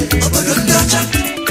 obodo ndị ọcha.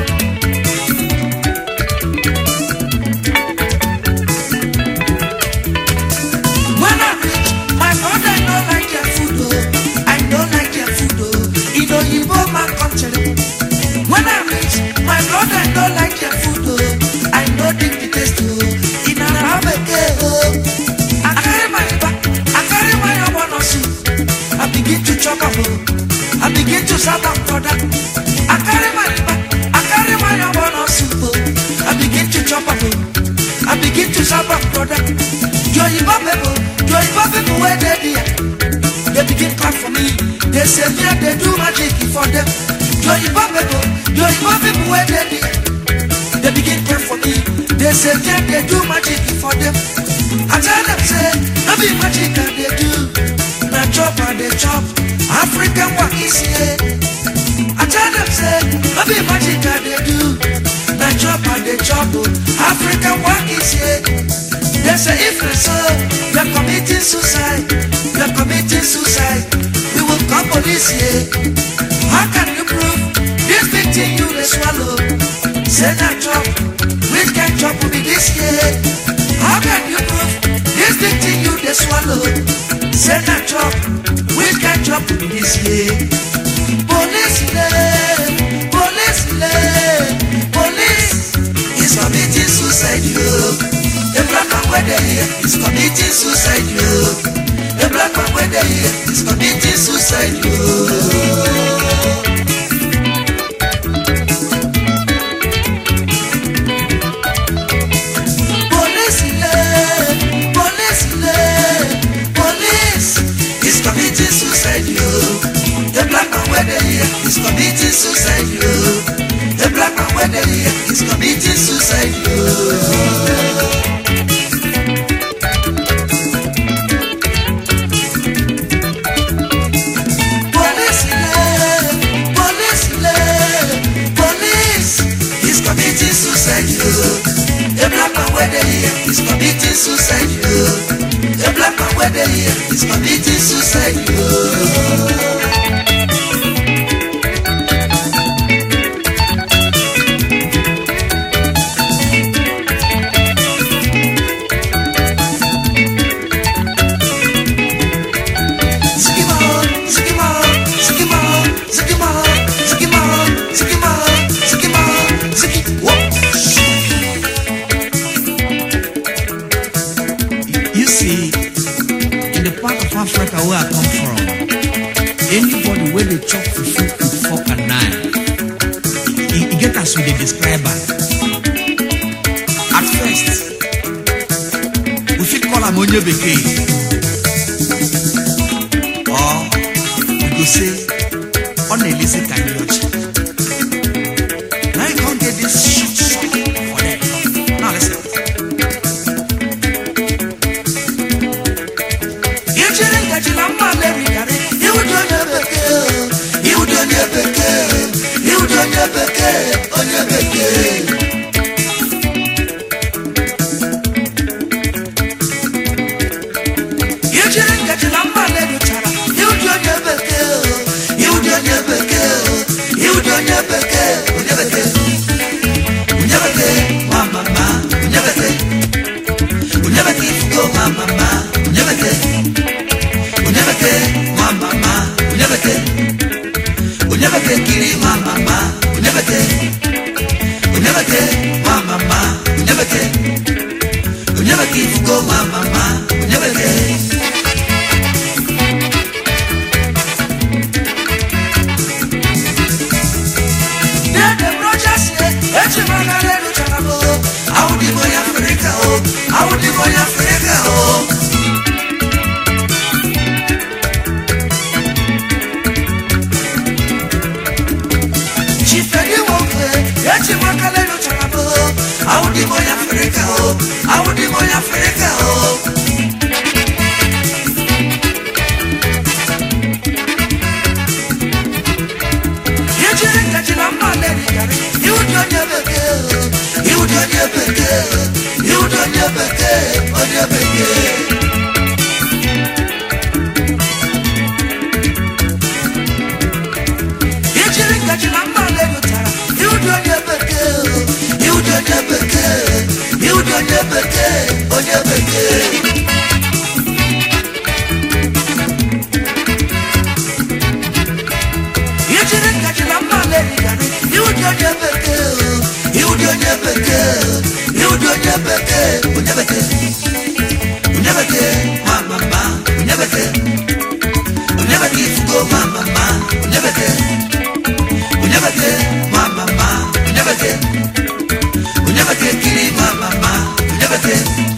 When I reach, my brother don't like their food, oh. I don't like their food, oh. In Oyibo my country. When I reach, my brother don't like their food, oh. I know the taste, oh. In Arabeke, oh. I carry my own soup. I begin to chop up, oh. I begin to serve up brother. I carry my own soup, oh. I begin to chop up, oh. I begin to serve up brother. Yoyibo people where they begin clap for me. They say yeah, they do magic for them. Yoyibo people where they begin clap for me. They say yeah, they do magic for them. I tell them say, no be magic and they do. Na chop and they chop. African work is here. I tell them say, no be magic and they do. Na chop and they chop. African work is here. They say if you so, you're committing suicide. You're committing suicide. We will call police here. How can you prove this big thing you will swallow? Say that chop. Which kind chop will be this year? How can you prove this big thing you will swallow? Say that chop. Which kind chop will be this year? Police is committing suicide. The black man where they here is committing suicide, yo. The black man where they here is committing suicide, yo. Police is committing suicide, yo. The black man where they here is committing suicide, yo. The black man where they here is committing suicide, yo. The black man where they here is committing suicide, yo. The black man where they here is committing suicide, yo. Africa where I come from, anybody where they chop fufu with fork and knife, it get us with a describer. At first, we fit call am onye bekee, or we go say on a lazy kind of watch. Now you can't get this short song for them. Now listen. everything.